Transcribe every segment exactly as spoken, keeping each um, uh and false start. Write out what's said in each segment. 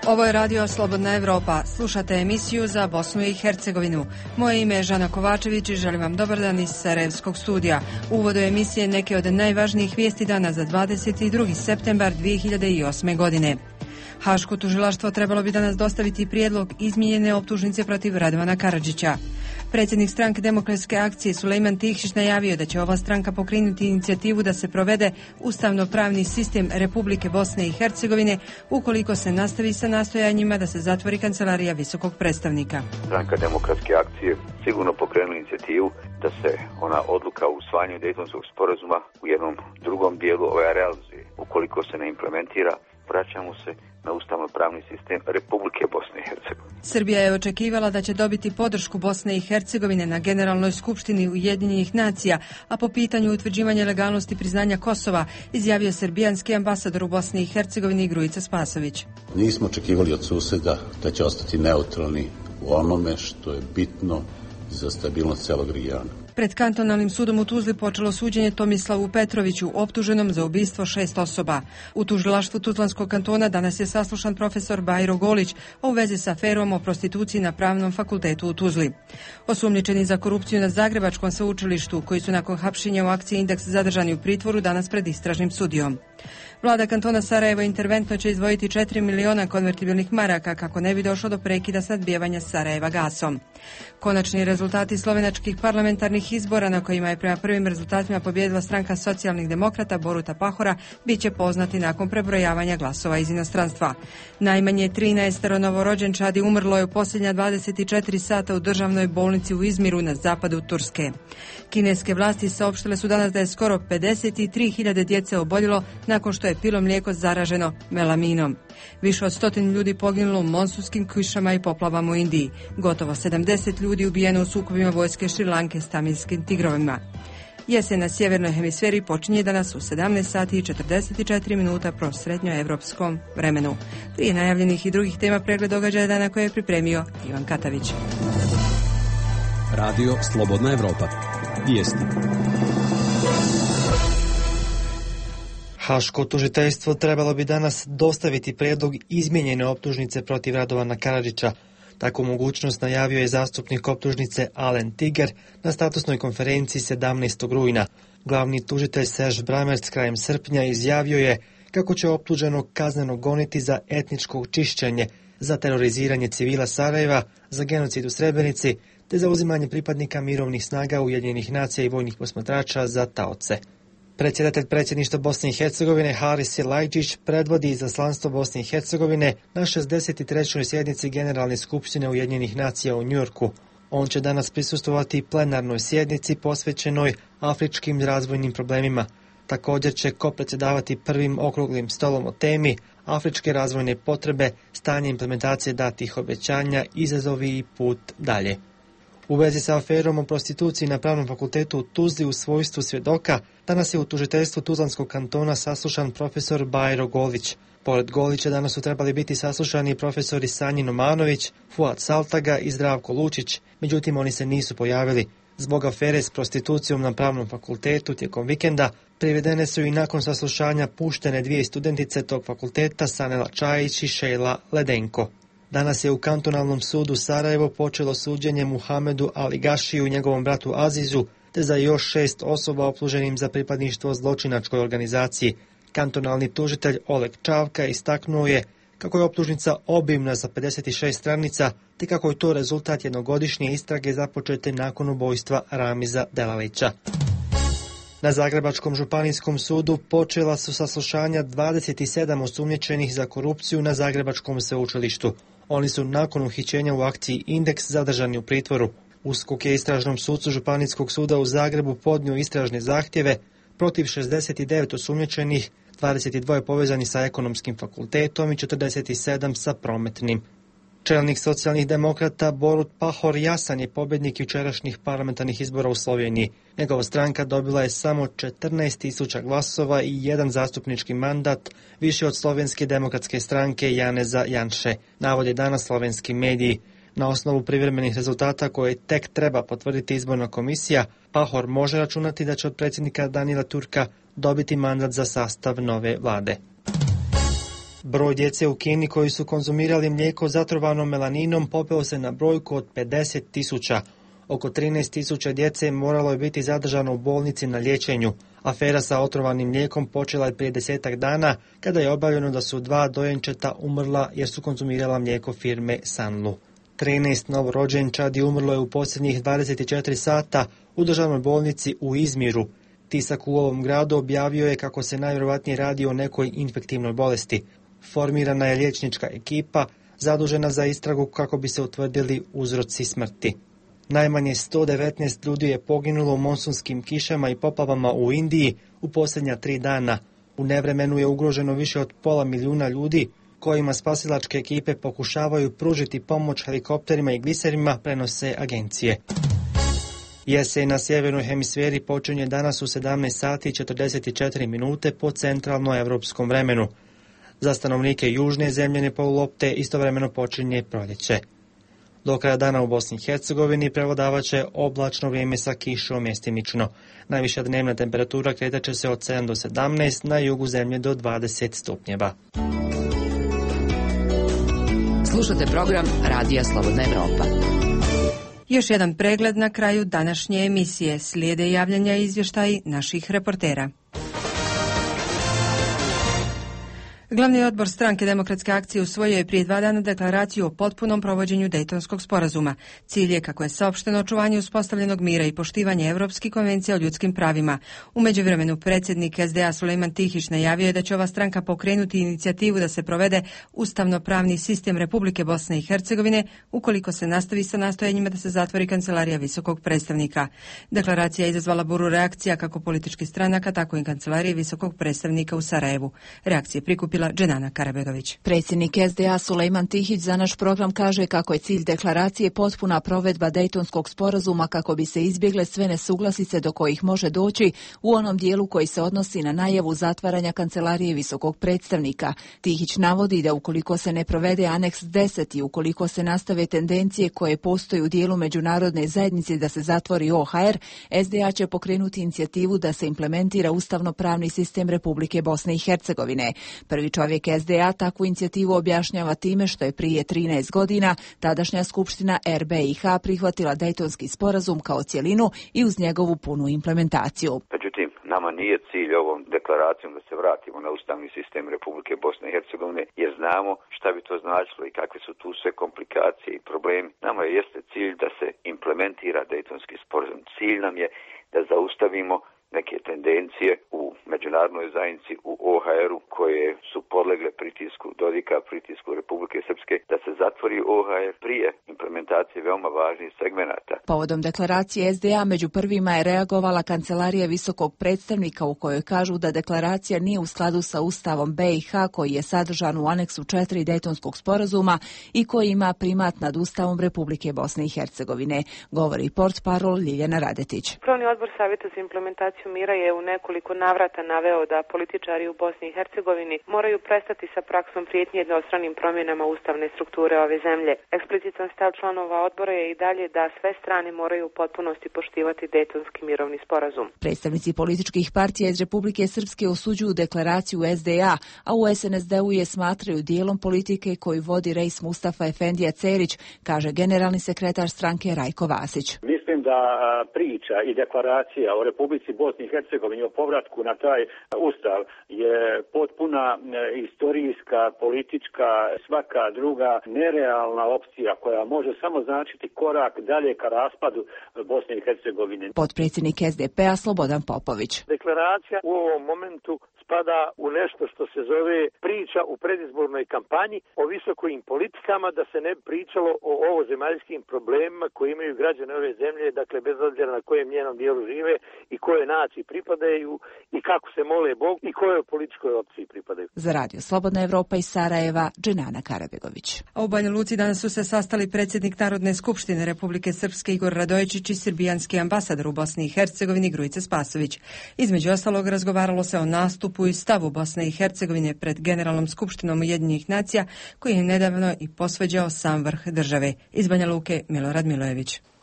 Ovo je Radio Slobodna Evropa. Slušate emisiju za Bosnu i Hercegovinu. Moje ime je Žana Kovačević i želim vam dobar dan iz Sarajevskog studija. U uvodu emisije neke od najvažnijih vijesti dana za dvadeset drugi septembar dvije hiljade osme. godine. Haško tužilaštvo trebalo bi danas dostaviti prijedlog izmijenjene optužnice protiv Radovana Karadžića. Predsjednik stranke Demokratske akcije Sulejman Tihšić najavio da će ova stranka pokrenuti inicijativu da se provede ustavno-pravni sistem Republike Bosne i Hercegovine ukoliko se nastavi sa nastojanjima da se zatvori kancelarija visokog predstavnika. Stranka Demokratske akcije sigurno pokrenula inicijativu da se ona odluka o usvajanju Dejtonskog sporazuma u jednom drugom dijelu ova realizuje. Ukoliko se ne implementira, vraćamo se na ustavno-pravni sistem Republike Bosne i Hercegovine. Srbija je očekivala da će dobiti podršku Bosne i Hercegovine na Generalnoj skupštini Ujedinjenih nacija, a po pitanju utvrđivanja legalnosti priznanja Kosova izjavio srbijanski ambasador u Bosni i Hercegovini Grujica Spasović. Nismo očekivali od susjeda da će ostati neutralni u onome što je bitno za stabilnost celog regiona. Pred kantonalnim sudom u Tuzli počelo suđenje Tomislavu Petroviću, optuženom za ubistvo šest osoba. U tužilaštvu Tuzlanskog kantona danas je saslušan profesor Bajro Golić u vezi sa aferom o prostituciji na Pravnom fakultetu u Tuzli. Osumnjičeni za korupciju na Zagrebačkom sveučilištu, koji su nakon hapšenja u akciji Indeks zadržani u pritvoru, danas pred istražnim sudijom. Vlada kantona Sarajevo interventno će izdvojiti četiri miliona konvertibilnih maraka kako ne bi došlo do prekida snabdijevanja Sarajeva gasom. Konačni rezultati slovenačkih parlamentarnih izbora, na kojima je prema prvim rezultatima pobijedila stranka socijalnih demokrata Boruta Pahora, bit će poznati nakon prebrojavanja glasova iz inostranstva. Najmanje trinaest novorođenčadi umrlo je u posljednja dvadeset četiri sata u državnoj bolnici u Izmiru na zapadu Turske. Kineske vlasti saopštile su danas da je skoro pedeset tri hiljade djece oboljelo nakon što je pilo mlijeko zaraženo melaminom. Više od stotinu ljudi poginulo u monsunskim kišama i poplavama u Indiji. Gotovo sedamdeset ljudi ubijeno u sukobima vojske Šrilanke s tamiljskim tigrovima. Jesen na sjevernoj hemisferi počinje danas u sedamnaest sati i četrdeset četiri minuta po srednjoevropskom vremenu. Prije najavljenih i drugih tema pregled događaja dana koje je pripremio Ivan Katavić. Radio Slobodna Evropa. Vijesti. Haško tužiteljstvo trebalo bi danas dostaviti prijedlog izmijenjene optužnice protiv Radovana Karadžića. Takvu mogućnost najavio je zastupnik optužnice Alen Tiger na statusnoj konferenciji sedamnaestog rujna. Glavni tužitelj Serž Bramerc krajem srpnja izjavio je kako će optuženog kazneno goniti za etničko čišćenje, za teroriziranje civila Sarajeva, za genocid u Srebrenici, te za uzimanje pripadnika mirovnih snaga Ujedinjenih nacija i vojnih posmatrača za taoce. Predsjedatelj predsjedništva Bosne i Hercegovine Haris Silajđić predvodi izaslanstvo Bosne i Hercegovine na šezdeset trećoj sjednici Generalne skupštine Ujedinjenih nacija u Njujorku. On će danas prisustvovati plenarnoj sjednici posvećenoj afričkim razvojnim problemima. Također će kopredsjedavati prvim okruglim stolom o temi afričke razvojne potrebe, stanje implementacije datih obećanja, izazovi i put dalje. U vezi sa aferom o prostituciji na Pravnom fakultetu u Tuzli u svojstvu svjedoka, danas je u tužiteljstvu Tuzlanskog kantona saslušan profesor Bajro Golić. Pored Golića danas su trebali biti saslušani profesori Sanjin Omanović, Fuad Saltaga i Zdravko Lučić, međutim oni se nisu pojavili. Zbog afere s prostitucijom na Pravnom fakultetu tijekom vikenda privedene su i nakon saslušanja puštene dvije studentice tog fakulteta, Sanela Čajić i Šejla Ledenko. Danas je u kantonalnom sudu Sarajevo počelo suđenje Muhamedu Aligašiju i njegovom bratu Azizu, te za još šest osoba optuženim za pripadništvo zločinačkoj organizaciji. Kantonalni tužitelj Oleg Čavka istaknuo je kako je optužnica obimna za pedeset šest stranica, te kako je to rezultat jednogodišnje istrage započete nakon ubojstva Ramiza Delalića. Na Zagrebačkom županijskom sudu počela su saslušanja dvadeset sedam osumnjičenih za korupciju na Zagrebačkom sveučilištu. Oni su nakon uhićenja u akciji Indeks zadržani u pritvoru. USKOK je istražnom sucu Županijskog suda u Zagrebu podnio istražne zahtjeve protiv šezdeset devet osumnjičenih, dvadeset dva povezani sa ekonomskim fakultetom i četrdeset sedam sa prometnim. Čelnik socijalnih demokrata Borut Pahor jasan je pobjednik jučerašnjih parlamentarnih izbora u Sloveniji. Njegova stranka dobila je samo četrnaest tisuća glasova i jedan zastupnički mandat više od Slovenske demokratske stranke Janeza Janše, navode danas slovenski mediji. Na osnovu privremenih rezultata koje tek treba potvrditi izborna komisija, Pahor može računati da će od predsjednika Danila Turka dobiti mandat za sastav nove vlade. Broj djece u Kini koji su konzumirali mlijeko zatrovano melaninom popeo se na brojku od pedeset tisuća. Oko trinaest tisuća djece moralo je biti zadržano u bolnici na liječenju. Afera sa otrovanim mlijekom počela je prije desetak dana, kada je objavljeno da su dva dojenčeta umrla jer su konzumirala mlijeko firme Sanlu. trinaest novorođenčadi umrlo je u posljednjih dvadeset četiri sata u državnoj bolnici u Izmiru. Tisak u ovom gradu objavio je kako se najvjerojatnije radi o nekoj infektivnoj bolesti. Formirana je liječnička ekipa zadužena za istragu kako bi se utvrdili uzroci smrti. Najmanje sto devetnaest ljudi je poginulo u monsunskim kišama i poplavama u Indiji u posljednja tri dana. U nevremenu je ugroženo više od pola milijuna ljudi, kojima spasilačke ekipe pokušavaju pružiti pomoć helikopterima i gliserima, prenose agencije. Jesen na sjevernoj hemisferi počinje danas u sedamnaest sati i četrdeset četiri minute po centralnoevropskom vremenu. Za stanovnike južne zemljene polulopte istovremeno počinje proljeće. Do kraja dana u Bosni i Hercegovini prevladavaće oblačno vrijeme sa kišom mjestimično. Najviša dnevna temperatura kretaće se od sedam do sedamnaest, na jugu zemlje do dvadeset stupnjeva. Slušate program Radija Slobodna Evropa. Još jedan pregled na kraju današnje emisije. Slijede javljanja i izvještaji naših reportera. Glavni odbor Stranke demokratske akcije usvojio je prije dva dana deklaraciju o potpunom provođenju Dejtonskog sporazuma. Cilj je, kako je saopšteno, očuvanje uspostavljenog mira i poštivanje Evropskih konvencija o ljudskim pravima. U međuvremenu predsjednik S D A Sulejman Tihić najavio je da će ova stranka pokrenuti inicijativu da se provede ustavno-pravni sistem Republike Bosne i Hercegovine ukoliko se nastavi sa nastojanjima da se zatvori kancelarija visokog predstavnika. Deklaracija je izazvala buru reakcija kako političkih stranaka, tako i kancelarije visokog predstavnika u Sarajevu. Reakcije prikupila Dženana Karabegović. Predsjednik S D A Sulejman Tihić za naš program kaže kako je cilj deklaracije potpuna provedba Dejtonskog sporazuma kako bi se izbjegle sve nesuglasice do kojih može doći u onom dijelu koji se odnosi na najavu zatvaranja kancelarije visokog predstavnika. Tihić navodi da ukoliko se ne provede aneks deset i ukoliko se nastave tendencije koje postoje u dijelu međunarodne zajednice da se zatvori O H R, S D A će pokrenuti inicijativu da se implementira ustavno-pravni sistem Republike Bosne i Hercegovine. Prvi čovjek S D A takvu inicijativu objašnjava time što je prije trinaest godina tadašnja skupština R B I H prihvatila Dejtonski sporazum kao cjelinu i uz njegovu punu implementaciju. Međutim, nama nije cilj ovom deklaracijom da se vratimo na ustavni sistem Republike Bosne i Hercegovine, jer znamo šta bi to značilo i kakve su tu sve komplikacije i problemi. Nama jeste cilj da se implementira Dejtonski sporazum. Cilj nam je da zaustavimo neke tendencije u međunarodnoj zajednici u O H R-u koje su podlegle pritisku Dodika, pritisku Republike Srpske, da se zatvori O H R prije implementacije veoma važnih segmenata. Povodom deklaracije S D A među prvima je reagovala kancelarija visokog predstavnika u kojoj kažu da deklaracija nije u skladu sa Ustavom B i H koji je sadržan u aneksu četiri Dejtonskog sporazuma i koji ima primat nad Ustavom Republike Bosne i Hercegovine, govori portparol Ljiljana Radetić. Upravni odbor Savjeta za implementaciju mira je u nekoliko navrata naveo da političari u Bosni i Hercegovini moraju prestati sa praksom prijetnje jednostranim promjenama ustavne strukture ove zemlje. Eksplicitan stav članova odbora je i dalje da sve strane moraju u potpunosti poštivati Dejtonski mirovni sporazum. Predstavnici političkih partija iz Republike Srpske osuđuju deklaraciju S D A, a u S N S D-u je smatraju dijelom politike koju vodi Reis Mustafa Efendija Cerić, kaže generalni sekretar stranke Rajko Vasić. Mislim da priča i deklaracija o Republici Bosni i Hercegovini o povratku na taj ustav je potpuna istorijska, politička, svaka druga nerealna opcija koja može samo značiti korak dalje ka raspadu Bosne i Hercegovine. Potpredsjednik S D P-a Slobodan Popović. Deklaracija u ovom momentu spada u nešto što se zove priča u predizbornoj kampanji o visokim politikama, da se ne bi pričalo o ovozemaljskim problemima koje imaju građane ove zemlje, dakle bez obzira na kojem njenom dijelu žive i koje naciji pripadaju i kako se mole Bogu i kojoj političkoj opciji pripadaju. Za Radio Slobodna Evropa iz Sarajeva, Dženana Karabegović. A u Banja Luci danas su se sastali predsjednik Narodne skupštine Republike Srpske Igor Radojičić i srbijanski ambasador u Bosni i Hercegovini Grujica Spasović. Između ostalog razgovaralo se o nastupu i stavu Bosne i Hercegovine pred Generalnom skupštinom Ujedinjenih nacija koji je nedavno i posvađao sam vrh države. Iz Banja Luke Milorad Milojević.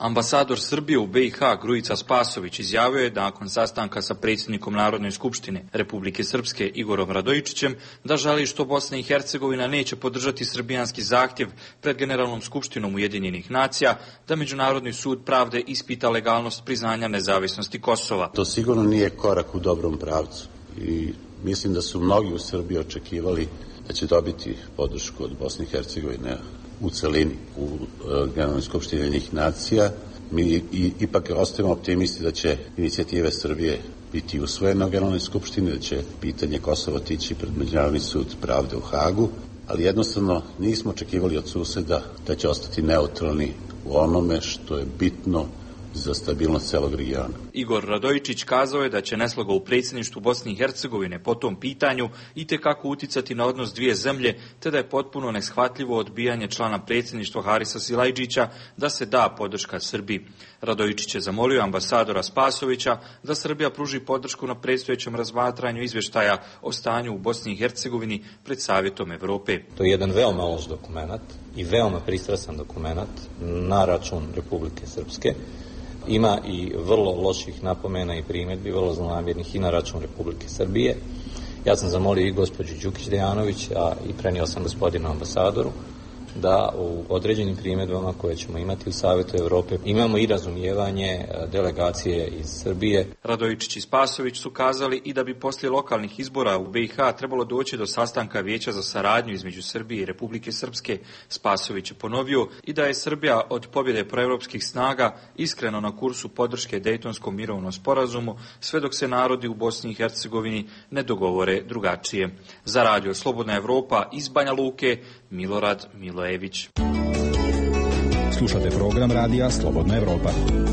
Ambasador Srbije u B i H Grujica Spasović izjavio je da nakon sastanka sa predsjednikom Narodne skupštine Republike Srpske Igorom Radojičićem da žali što Bosna i Hercegovina neće podržati srbijanski zahtjev pred Generalnom skupštinom Ujedinjenih nacija da Međunarodni sud pravde ispita legalnost priznanja nezavisnosti Kosova. To sigurno nije korak u dobrom pravcu i mislim da su mnogi u Srbiji očekivali da će dobiti podršku od Bosne i Hercegovine u celini u Generalnoj skupštini Ujedinjenih nacija. Mi i, ipak ostajemo optimisti da će inicijative Srbije biti usvojene u Generalnoj skupštini, da će pitanje Kosova otići pred Međunarodni sud pravde u Hagu, ali jednostavno nismo očekivali od suseda da će ostati neutralni u onome što je bitno za stabilnost celog regiona. Igor Radojičić kazao je da će nesloga u predsjedništvu Bosne i Hercegovine po tom pitanju itekako uticati na odnos dvije zemlje, te da je potpuno neshvatljivo odbijanje člana predsjedništva Harisa Silajdžića da se da podrška Srbiji. Radojičić je zamolio ambasadora Spasovića da Srbija pruži podršku na predstojećem razmatranju izvještaja o stanju u Bosni i Hercegovini pred Savjetom Evrope. To je jedan veoma loš dokumenat i veoma pristrasan dokumenat na račun Republike Srpske. Ima i vrlo loših napomena i primjedbi, vrlo zlonamjernih i na račun Republike Srbije. Ja sam zamolio i gospođu Đukić Dejanović, a i prenio sam gospodinu ambasadoru, da u određenim primjedbama koje ćemo imati u Savjetu Evrope imamo i razumijevanje delegacije iz Srbije. Radojičić i Spasović su kazali i da bi poslije lokalnih izbora u B i H trebalo doći do sastanka Vijeća za saradnju između Srbije i Republike Srpske. Spasović je ponovio i da je Srbija od pobjede proevropskih snaga iskreno na kursu podrške Dejtonskom mirovnom sporazumu, sve dok se narodi u Bosni i Hercegovini ne dogovore drugačije. Za Radio Slobodna Evropa iz Banja Luke, Milorad Milo Ević. Slušate program Radija Slobodna Evropa.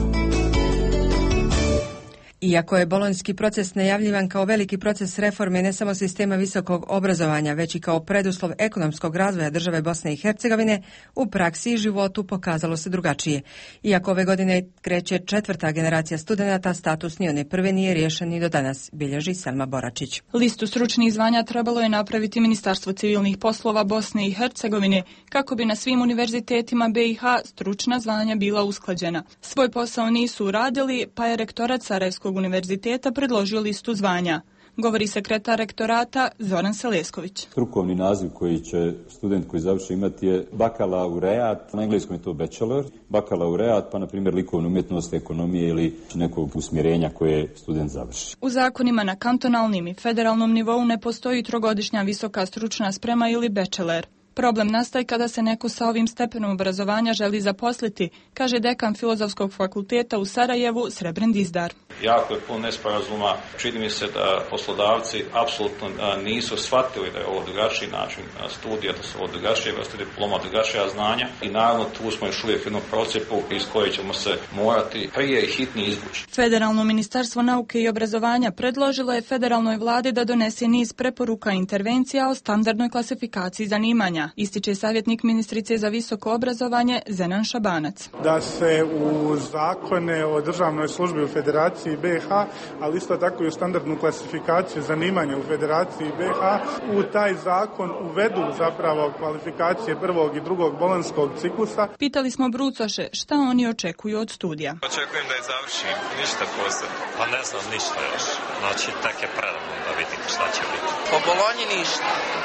Iako je bolonjski proces najavljivan kao veliki proces reforme ne samo sistema visokog obrazovanja, već i kao preduslov ekonomskog razvoja države Bosne i Hercegovine, u praksi i životu pokazalo se drugačije. Iako ove godine kreće četvrta generacija studenata, status ni one prve nije riješen ni do danas, bilježi Selma Boračić. Listu stručnih zvanja trebalo je napraviti Ministarstvo civilnih poslova Bosne i Hercegovine kako bi na svim univerzitetima B i H stručna zvanja bila usklađena. Svoj posao nisu uradili, pa je rektorat Sarajevskog univerziteta predložio listu zvanja. Govori sekretar rektorata Zoran Selesković. Strukovni naziv koji će student koji završi imati je bakalaureat, na engleskom je to bachelor, bakalaureat, pa na primjer likovna umjetnost, ekonomije ili nekog usmjerenja koje student završi. U zakonima na kantonalnim i federalnom nivou ne postoji trogodišnja visoka stručna sprema ili bachelor. Problem nastaje kada se neko sa ovim stepenom obrazovanja želi zaposliti, kaže dekan Filozofskog fakulteta u Sarajevu Srebren Dizdar. Jako je puno nesporazuma. Čini mi se da poslodavci apsolutno nisu shvatili da je ovo drugačiji način studija, da su ovo drugačije vrste diploma, drugačija znanja i naravno tu smo još uvijek u jednom procijepu iz koje ćemo se morati prije i hitnije izvući. Federalno ministarstvo nauke i obrazovanja predložilo je federalnoj vladi da donese niz preporuka i intervencija o standardnoj klasifikaciji zanimanja, ističe savjetnik ministrice za visoko obrazovanje Zenan Šabanac. Da se u zakone o državnoj službi u Federaciji B i H, ali isto tako i u standardnu klasifikaciju zanimanja u Federaciji B i H, u taj zakon uvedu zapravo kvalifikacije prvog i drugog bolonjskog ciklusa. Pitali smo brucoše šta oni očekuju od studija. Očekujem da je završim, ništa posebno. Pa ne znam ništa još, znači tek je predavno da vidim šta će biti. Po Bolonji ništa.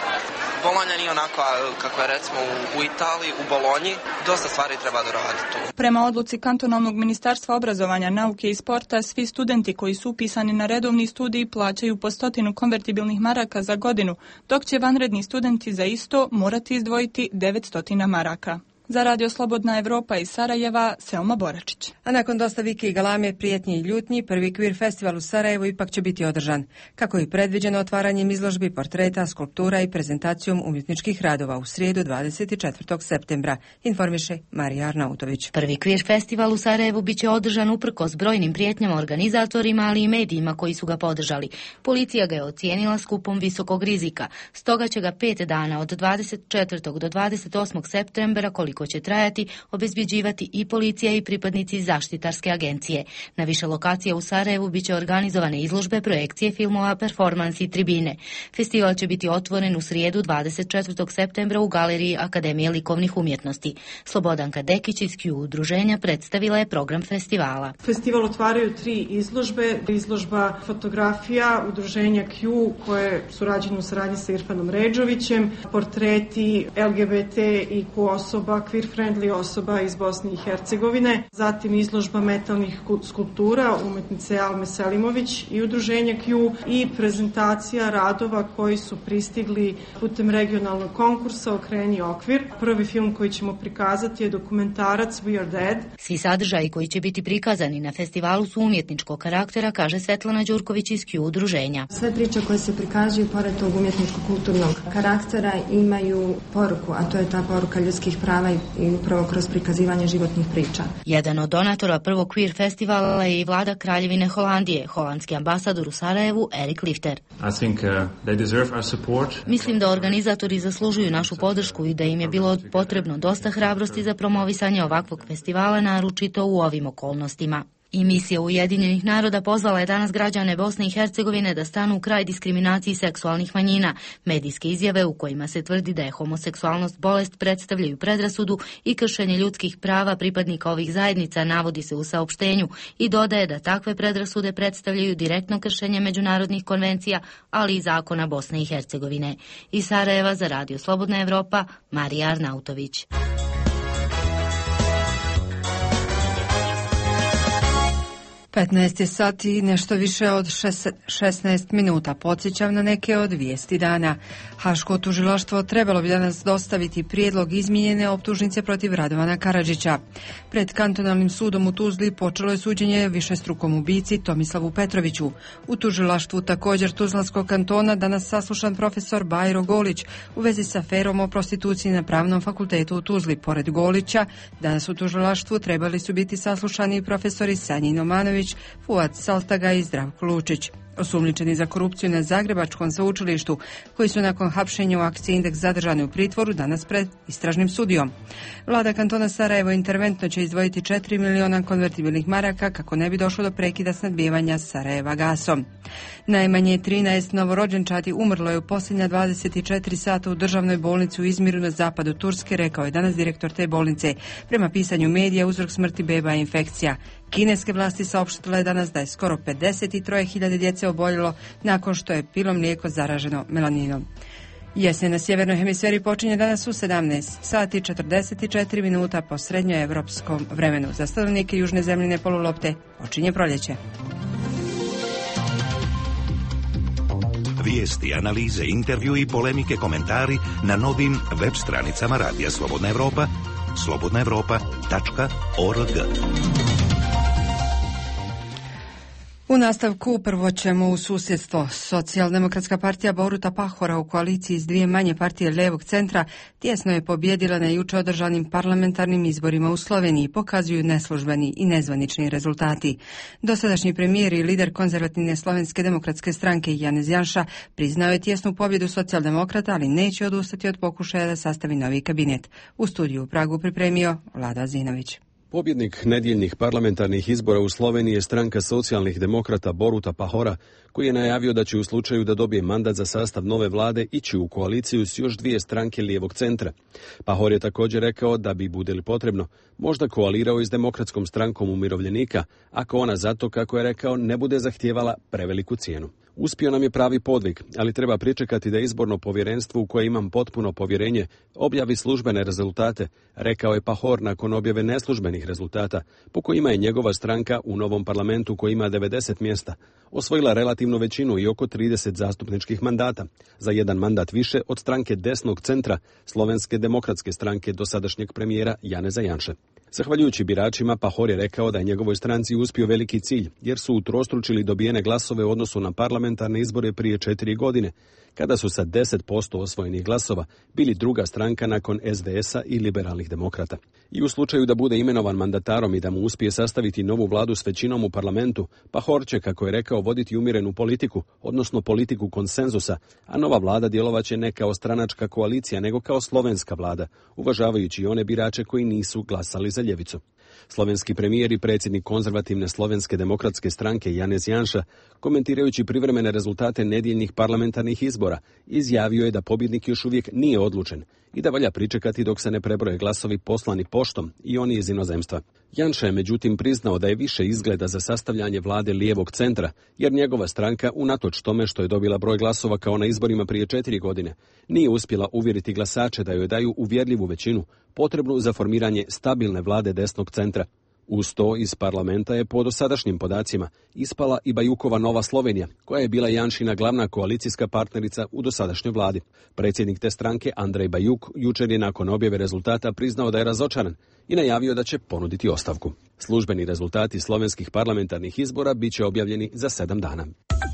Bolonja nije onako kako je recimo u, u Italiji, u Bolonji, dosta stvari treba doraditi tu. Prema odluci kantonalnog ministarstva obrazovanja, nauke i sporta, svi studenti koji su upisani na redovni studij plaćaju po stotinu konvertibilnih maraka za godinu, dok će vanredni studenti za isto morati izdvojiti devetsto maraka. Za Radio Slobodna Evropa iz Sarajeva, Selma Boračić. A nakon dosta vike i galame, prijetnji i ljutnji, prvi Queer festival u Sarajevu ipak će biti održan. Kako je predviđeno otvaranjem izložbi, portreta, skulptura i prezentacijom umjetničkih radova u srijedu dvadeset četvrtog septembra, informiše Marija Arnautović. Prvi Queer festival u Sarajevu biće održan uprkos brojnim prijetnjama organizatorima, ali i medijima koji su ga podržali. Policija ga je ocijenila skupom visokog rizika, stoga će ga pet dana od dvadeset četvrtog do dvadeset osmog septembra, koliko koliko će trajati, obezbjeđivati i policija i pripadnici zaštitarske agencije. Na više lokacija u Sarajevu biće organizovane izložbe, projekcije filmova, performansi i tribine. Festival će biti otvoren u srijedu dvadeset četvrtog septembra u Galeriji Akademije likovnih umjetnosti. Slobodanka Dekić iz Q udruženja predstavila je program festivala. Festival otvaraju tri izložbe. Izložba fotografija udruženja Q koje surađuju u saradnji sa Irfanom Redžovićem, portreti L G B T i Q osoba, queer friendly osoba iz Bosne i Hercegovine. Zatim izložba metalnih skulptura umetnice Alme Selimović i udruženja Q i prezentacija radova koji su pristigli putem regionalnog konkursa Okreni okvir. Prvi film koji ćemo prikazati je dokumentarac We Are Dead. Svi sadržaji koji će biti prikazani na festivalu su umjetničkog karaktera, kaže Svetlana Đurković iz Q udruženja. Sve priče koje se prikazuju pored tog umjetničko-kulturnog karaktera imaju poruku, a to je ta poruka ljudskih prava i upravo kroz prikazivanje životnih priča. Jedan od donatora prvog queer festivala je i vlada Kraljevine Holandije, holandski ambasador u Sarajevu Erik Lifter. I think, uh, they deserve our support. Mislim da organizatori zaslužuju našu podršku i da im je bilo potrebno dosta hrabrosti za promovisanje ovakvog festivala, naročito u ovim okolnostima. I misija Ujedinjenih naroda pozvala je danas građane Bosne i Hercegovine da stanu u kraj diskriminaciji seksualnih manjina. Medijske izjave u kojima se tvrdi da je homoseksualnost bolest predstavljaju predrasudu i kršenje ljudskih prava pripadnika ovih zajednica, navodi se u saopštenju, i dodaje da takve predrasude predstavljaju direktno kršenje međunarodnih konvencija, ali i zakona Bosne i Hercegovine. Iz Sarajeva za Radio Slobodna Evropa, Marija Arnautović. petnaest je sati, nešto više od šesnaest minuta. Podsjećam na neke od vijesti dana. Haško tužilaštvo trebalo bi danas dostaviti prijedlog izmijenjene optužnice protiv Radovana Karadžića. Pred kantonalnim sudom u Tuzli počelo je suđenje višestrukom ubici Tomislavu Petroviću. U tužilaštvu također Tuzlanskog kantona danas saslušan profesor Bajro Golić u vezi sa aferom o prostituciji na Pravnom fakultetu u Tuzli. Pored Golića, danas u tužilaštvu trebali su biti saslušani profesori Sanjin Omanović, Fuad Saltaga i Zdravko Lučić. Osumnjičeni za korupciju na Zagrebačkom sveučilištu, koji su nakon hapšenja u akciji Indeks zadržani u pritvoru, danas pred istražnim sudijom. Vlada kantona Sarajevo interventno će izdvojiti četiri miliona konvertibilnih maraka kako ne bi došlo do prekida snabdijevanja Sarajeva gasom. Najmanje trinaest novorođenčadi umrlo je u posljednja dvadeset četiri sata u državnoj bolnici u Izmiru na zapadu Turske, rekao je danas direktor te bolnice. Prema pisanju medija, uzrok smrti beba je infekcija. Kineske vlasti saopštile danas da je skoro pedeset tri hiljade djece oboljelo nakon što je pilo mlijeko zaraženo melaninom. Jesen na sjevernoj hemisferi počinje danas u sedamnaest sati četrdeset četiri minuta po srednjoevropskom vremenu. Za stanovnike južne zemljine polulopte počinje proljeće. Vijesti, analize, intervju i polemike, komentari na novim web stranicama Radija Slobodna Evropa, slobodna evropa tačka org. U nastavku prvo ćemo u susjedstvo. Socijaldemokratska partija Boruta Pahora u koaliciji s dvije manje partije levog centra tjesno je pobjedila na juče održanim parlamentarnim izborima u Sloveniji, pokazuju neslužbeni i nezvanični rezultati. Dosadašnji premijer i lider konzervativne slovenske demokratske stranke Janez Janša priznao je tjesnu pobjedu socijaldemokrata, ali neće odustati od pokušaja da sastavi novi kabinet. U studiju u Pragu pripremio Vlada Zinović. Pobjednik nedjeljnih parlamentarnih izbora u Sloveniji je stranka socijalnih demokrata Boruta Pahora, koji je najavio da će u slučaju da dobije mandat za sastav nove vlade ići u koaliciju s još dvije stranke lijevog centra. Pahor je također rekao da bi, bude li potrebno, možda koalirao i s demokratskom strankom umirovljenika, ako ona zato, kako je rekao, ne bude zahtijevala preveliku cijenu. Uspio nam je pravi podvig, ali treba pričekati da izborno povjerenstvo, u koje imam potpuno povjerenje, objavi službene rezultate, rekao je Pahor nakon objave neslužbenih rezultata, po kojima je njegova stranka u novom parlamentu, koji ima devedeset mjesta, osvojila relativnu većinu i oko trideset zastupničkih mandata, za jedan mandat više od stranke desnog centra, Slovenske demokratske stranke dosadašnjeg premijera Janeza Janše. Zahvaljujući biračima, Pahor je rekao da je njegovoj stranci uspio veliki cilj, jer su utrostručili dobijene glasove u odnosu na parlamentu parlamentarne izbore prije četiri godine, kada su sa deset posto osvojenih glasova bili druga stranka nakon es de es a i liberalnih demokrata. I u slučaju da bude imenovan mandatarom i da mu uspije sastaviti novu vladu s većinom u parlamentu, Pahor će, kako je rekao, voditi umjerenu politiku, odnosno politiku konsenzusa, a nova vlada djelovaće ne kao stranačka koalicija, nego kao slovenska vlada, uvažavajući i one birače koji nisu glasali za ljevicu. Slovenski premijer i predsjednik konzervativne slovenske demokratske stranke Janez Janša, komentirajući privremene rezultate nedjeljnih parlamentarnih izbora, izjavio je da pobjednik još uvijek nije odlučen i da valja pričekati dok se ne prebroje glasovi poslani poštom i oni iz inozemstva. Janša je međutim priznao da je više izgleda za sastavljanje vlade lijevog centra, jer njegova stranka, unatoč tome što je dobila broj glasova kao na izborima prije četiri godine, nije uspjela uvjeriti glasače da joj daju uvjerljivu većinu, potrebnu za formiranje stabilne vlade desnog centra. Uz to iz parlamenta je po dosadašnjim podacima ispala i Bajukova Nova Slovenija, koja je bila Janšina glavna koalicijska partnerica u dosadašnjoj vladi. Predsjednik te stranke Andrej Bajuk jučer je nakon objave rezultata priznao da je razočaran i najavio da će ponuditi ostavku. Službeni rezultati slovenskih parlamentarnih izbora bit će objavljeni za sedam dana.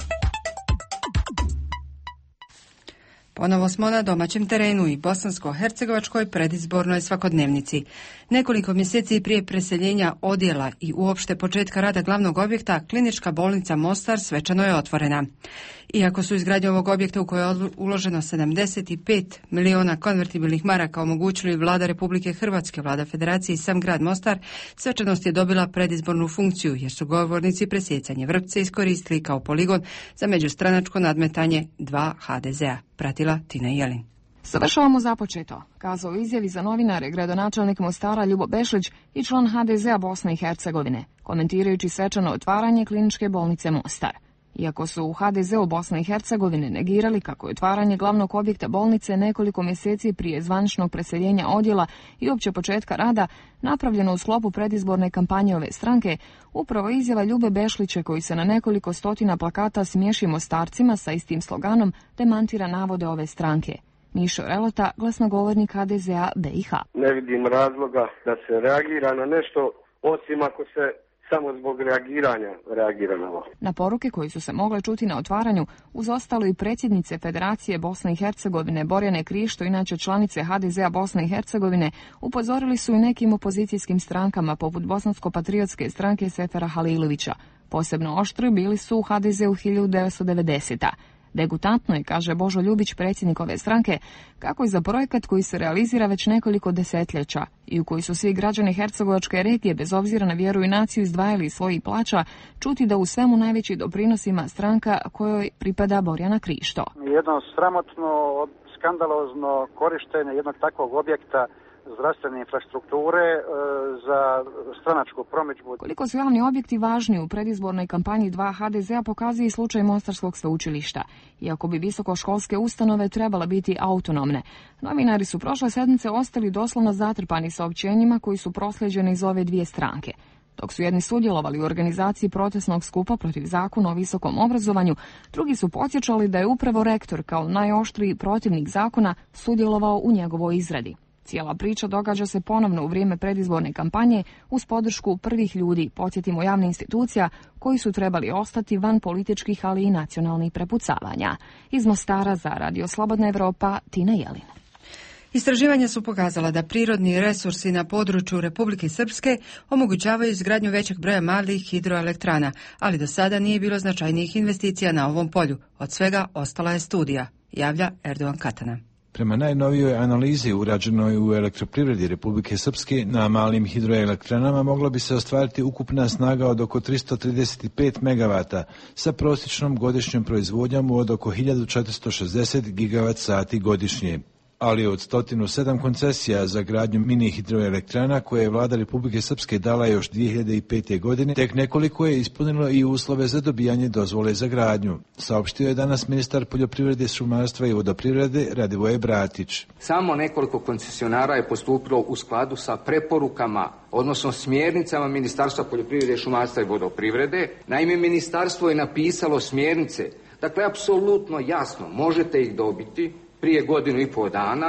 Ponovo smo na domaćem terenu i bosansko-hercegovačkoj predizbornoj svakodnevnici. Nekoliko mjeseci prije preseljenja odjela i uopšte početka rada glavnog objekta, klinička bolnica Mostar svečano je otvorena. Iako su izgradnje ovog objekta u koje je uloženo sedamdeset pet miliona konvertibilnih maraka omogućili vlada Republike Hrvatske, vlada Federacije i sam grad Mostar, svečanost je dobila predizbornu funkciju jer su govornici presjecanje vrpce iskoristili kao poligon za međustranačko nadmetanje dva ha de zea. Pratila Tina Jelin. Završavamo započeto, kazao izjavi za novinare gradonačelnik Mostara Ljubo Bešlić i član ha de zea Bosne i Hercegovine, komentirajući svečano otvaranje kliničke bolnice Mostar. Iako su u ha de zeu Bosne i Hercegovine negirali kako je otvaranje glavnog objekta bolnice nekoliko mjeseci prije zvaničnog preseljenja odjela i opće početka rada napravljeno u sklopu predizborne kampanje ove stranke, upravo izjava Ljube Bešlića koji se na nekoliko stotina plakata smiješi Mostarcima sa istim sloganom demantira navode ove stranke. Mišo Relota, glasnogovornik ha de zea be i ha. Ne vidim razloga da se reagira na nešto osim ako se samo zbog reagiranja reagira na ovo. Na poruke koji su se mogle čuti na otvaranju, uz ostalo i predsjednice Federacije Bosne i Hercegovine Borjane Krišto, inače članice ha de zea Bosne i Hercegovine, upozorili su i nekim opozicijskim strankama poput Bosansko-patriotske stranke Sefera Halilovića. Posebno oštri bili su u ha de zeu hiljadu devetsto devedesete. Degutantno je, kaže Božo Ljubić, predsjednik ove stranke, kako je za projekat koji se realizira već nekoliko desetljeća i u koji su svi građani hercegovačke regije bez obzira na vjeru i naciju izdvajali iz svojih plaća, čuti da u svemu najveći doprinos ima stranka kojoj pripada Borjana Krišto. Jedno sramotno, skandalozno korištenje jednog takvog objekta zdravstvene infrastrukture e, za stranačku promidžbu. Koliko su javni objekti važni u predizbornoj kampanji dva ha de zea pokazuje i slučaj Mostarskog sveučilišta. Iako bi visokoškolske ustanove trebala biti autonomne, novinari su prošle sedmice ostali doslovno zatrpani saopćenjima koji su proslijeđeni iz ove dvije stranke. Dok su jedni sudjelovali u organizaciji protestnog skupa protiv zakona o visokom obrazovanju, drugi su podsjećali da je upravo rektor kao najoštriji protivnik zakona sudjelovao u njegovoj izradi. Cijela priča događa se ponovno u vrijeme predizborne kampanje uz podršku prvih ljudi, podsjetimo, javnih institucija koji su trebali ostati van političkih, ali i nacionalnih prepucavanja. Iz Mostara za Radio Slobodna Evropa, Tina Jelin. Istraživanja su pokazala da prirodni resursi na području Republike Srpske omogućavaju izgradnju većeg broja malih hidroelektrana, ali do sada nije bilo značajnijih investicija na ovom polju. Od svega ostala je studija, javlja Erdogan Katana. Prema najnovijoj analizi urađenoj u elektroprivredi Republike Srpske na malim hidroelektranama mogla bi se ostvariti ukupna snaga od oko tristo trideset pet megavata sa prosječnom godišnjom proizvodnjom od oko hiljadu četiristo šezdeset gigavat sati godišnje. Ali od sto sedam koncesija za gradnju mini hidroelektrana koje je vlada Republike Srpske dala još dvije hiljade pete. godine, tek nekoliko je ispunilo i uslove za dobijanje dozvole za gradnju. Saopštio je danas ministar poljoprivrede, šumarstva i vodoprivrede Radivoje Bratić. Samo nekoliko koncesionara je postupilo u skladu sa preporukama, odnosno smjernicama Ministarstva poljoprivrede, šumarstva i vodoprivrede. Naime, ministarstvo je napisalo smjernice, dakle, apsolutno jasno, možete ih dobiti prije godinu i pol dana,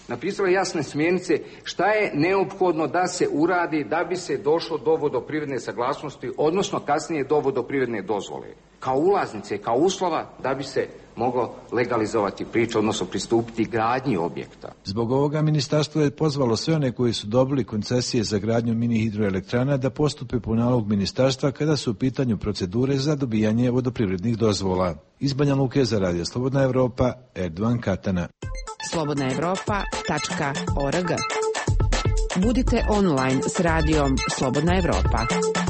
napisala jasne smjernice šta je neophodno da se uradi da bi se došlo do vodoprivredne saglasnosti, odnosno kasnije do vodoprivredne dozvole. Kao ulaznice, kao uslova da bi se moglo legalizovati priča, odnosno pristupiti gradnji objekta. Zbog ovoga ministarstvo je pozvalo sve one koji su dobili koncesije za gradnju mini hidroelektrana da postupe po nalog ministarstva kada su u pitanju procedure za dobijanje vodoprivrednih dozvola. Iz Banja Luke za Radio Slobodna Evropa, Erdovan Katana. slobodna evropa tačka org. Budite online s radijom Slobodna Evropa.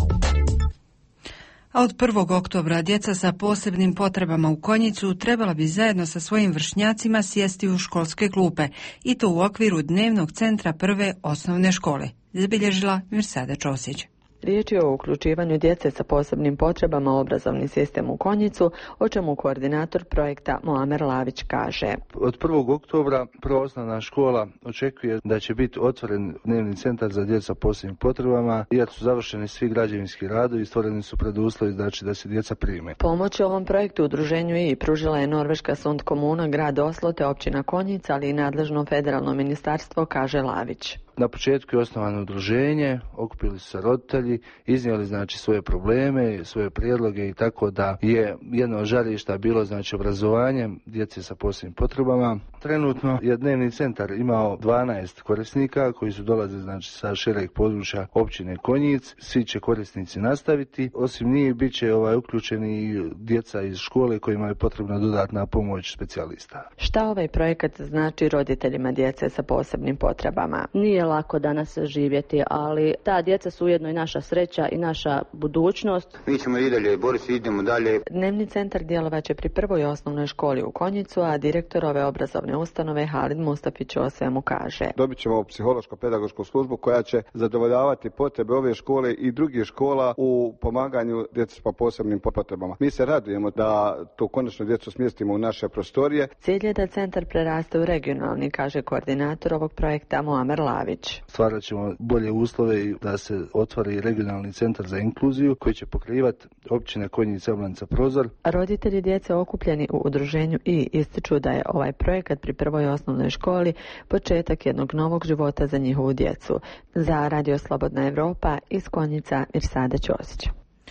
A od prvog oktobra djeca sa posebnim potrebama u Konjicu trebala bi zajedno sa svojim vršnjacima sjesti u školske klupe, i to u okviru dnevnog centra prve osnovne škole, zabilježila Mirsada Čosić. Riječ je o uključivanju djece sa posebnim potrebama u obrazovni sistem u Konjicu, o čemu koordinator projekta Muamer Lavić kaže. Od prvog oktobra prva osnovna škola očekuje da će biti otvoren dnevni centar za djecu sa posebnim potrebama, jer su završeni svi građevinski radovi i stvoreni su preduslovi znači da se djeca prime. Pomoć ovom projektu udruženju i pružila je Norveška Sund komuna, grad Oslo te općina Konjica, ali i nadležno federalno ministarstvo, kaže Lavić. Na početku je osnovano udruženje, okupili su se roditelji, iznijeli znači svoje probleme, svoje prijedloge i tako da je jedno od žarišta bilo znači obrazovanje djece sa posebnim potrebama. Trenutno je dnevni centar imao dvanaest korisnika koji su dolaze znači sa šireg područja općine Konjic. Svi će korisnici nastaviti. Osim njih bit će ovaj, uključeni i djeca iz škole kojima je potrebna dodatna pomoć specijalista. Šta ovaj projekat znači roditeljima djece sa posebnim potrebama? Nije lako danas živjeti, ali ta djeca su ujedno i naša sreća i naša budućnost. Mi ćemo i dalje boriti, idemo dalje. Dnevni centar djelovaće pri prvoj osnovnoj školi u Konjicu, a direktor ove obrazovne ustanove Halid Mustafić o svemu kaže. Dobit ćemo psihološko-pedagošku službu koja će zadovoljavati potrebe ove škole i drugih škola u pomaganju djeci sa posebnim potrebama. Mi se radujemo da tu konačno djecu smjestimo u naše prostorije. Cilj je da centar preraste u regionalni, kaže koordinator ovog projekta Muamer Lavić. Stvarat ćemo bolje uslove i da se otvori regionalni centar za inkluziju koji će pokrivati općine Konjica, Oblanica, Prozor. Roditelji djece okupljeni u udruženju i ističu da je ovaj projekat pri prvoj osnovnoj školi početak jednog novog života za njihovu djecu. Za Radio Slobodna Evropa iz Konjica, Mirsada Ćosić.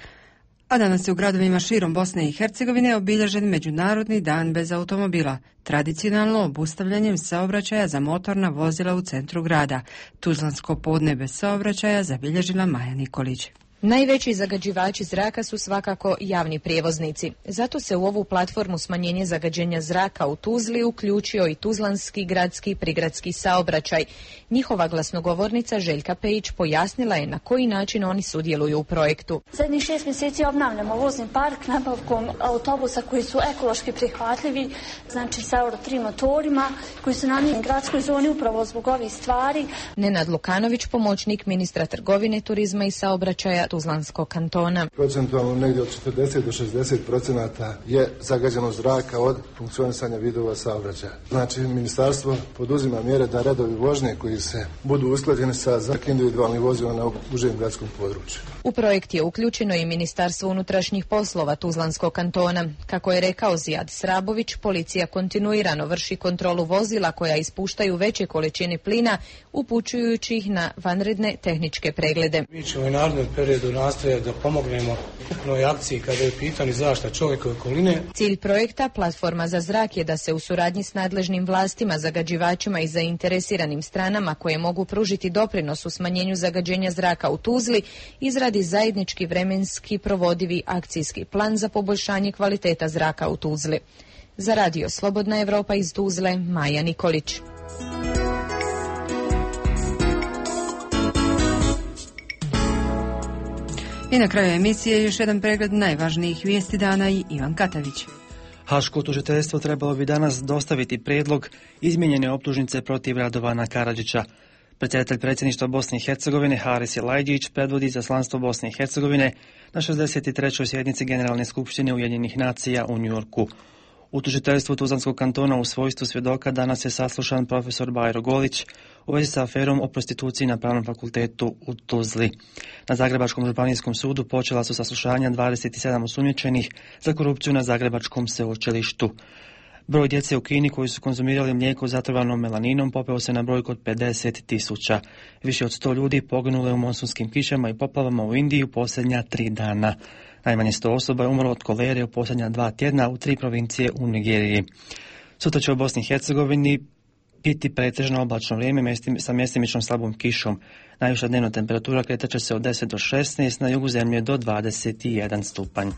A danas je u gradovima širom Bosne i Hercegovine obilježen Međunarodni dan bez automobila, tradicionalno obustavljanjem saobraćaja za motorna vozila u centru grada. Tuzlansko podne bez saobraćaja zabilježila Maja Nikolić. Najveći zagađivači zraka su svakako javni prijevoznici. Zato se u ovu platformu smanjenje zagađenja zraka u Tuzli uključio i tuzlanski gradski i prigradski saobraćaj. Njihova glasnogovornica Željka Pejić pojasnila je na koji način oni sudjeluju u projektu. Zadnjih šest mjeseci obnavljamo vozni park nabavkom autobusa koji su ekološki prihvatljivi, znači sa Euro tri motorima koji su namijenjeni gradskoj zoni upravo zbog ovih stvari. Nenad Lukanović, pomoćnik ministra trgovine, turizma i saobraćaja Tuzlanskog kantona. Procentualno negdje od četrdeset do šezdeset procenata je zagađeno zraka od funkcionisanja vidova saobraćaja. Znači, ministarstvo poduzima mjere da redovi vožnje koji se budu usklađeni sa zrak individualnih vozila na užem gradskom području. U projekt je uključeno i Ministarstvo unutrašnjih poslova Tuzlanskog kantona. Kako je rekao Zijad Srabović, policija kontinuirano vrši kontrolu vozila koja ispuštaju veće količine plina, upućujući ih na vanredne tehničke preglede. Mi ćemo i narednom periodu nastojati da pomognemo ukupnoj akciji kada je pitanje zaštita čovjekove okoline. Cilj projekta Platforma za zrak je da se u suradnji s nadležnim vlastima, zagađivačima i zainteresiranim stranama koje mogu pružiti doprinos u smanjenju zagađenja zraka u Tuzli izradi zajednički vremenski provodivi akcijski plan za poboljšanje kvaliteta zraka u Tuzli. Za Radio Slobodna Evropa iz Tuzle, Maja Nikolić. I na kraju emisije još jedan pregled najvažnijih vijesti dana i Ivan Katavić. Haško tužiteljstvo trebalo bi danas dostaviti prijedlog izmijenjene optužnice protiv Radovana Karadžića. Predsjedatelj predsjedništva Bosne i Hercegovine Haris Jelajđić predvodi izaslanstvo Bosne i Hercegovine na šezdeset trećoj sjednici Generalne skupštine Ujedinjenih nacija u Njujorku. U tužiteljstvu Tuzlanskog kantona u svojstvu svjedoka danas je saslušan profesor Bajro Golić u vezi sa aferom o prostituciji na Pravnom fakultetu u Tuzli. Na Zagrebačkom županijskom sudu počela su saslušanja dvadeset sedam osumnjičenih za korupciju na Zagrebačkom sveučilištu. Broj djece u Kini koji su konzumirali mlijeko zatrovano melaninom popeo se na brojku od pedeset tisuća. Više od sto ljudi poginulo je u monsunskim kišama i poplavama u Indiji u posljednja tri dana. Najmanje sto osoba je umrlo od kolere u posljednja dva tjedna u tri provincije u Nigeriji. Sutra će u Bosni i Hercegovini biti pretežno oblačno vrijeme sa mjestimičnom slabom kišom. Najviša dnevna temperatura kretat će se od deset do šesnaest, na jugu zemlje do dvadeset jedan stupanj.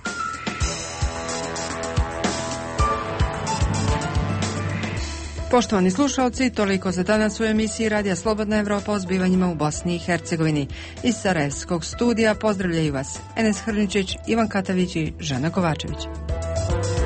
Poštovani slušalci, toliko za danas u emisiji Radija Slobodna Evropa o zbivanjima u Bosni i Hercegovini. Iz Sarajevskog studija pozdravljaju vas Enes Hrničić, Ivan Katavić i Žana Kovačević.